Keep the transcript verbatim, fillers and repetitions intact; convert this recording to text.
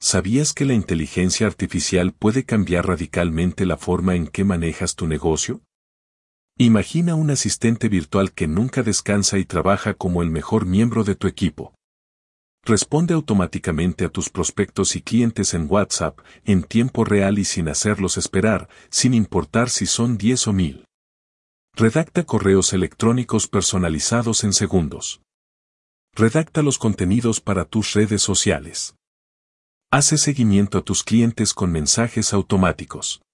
¿Sabías que la inteligencia artificial puede cambiar radicalmente la forma en que manejas tu negocio? Imagina un asistente virtual que nunca descansa y trabaja como el mejor miembro de tu equipo. Responde automáticamente a tus prospectos y clientes en WhatsApp, en tiempo real y sin hacerlos esperar, sin importar si son diez o mil. Redacta correos electrónicos personalizados en segundos. Redacta los contenidos para tus redes sociales. Hace seguimiento a tus clientes con mensajes automáticos.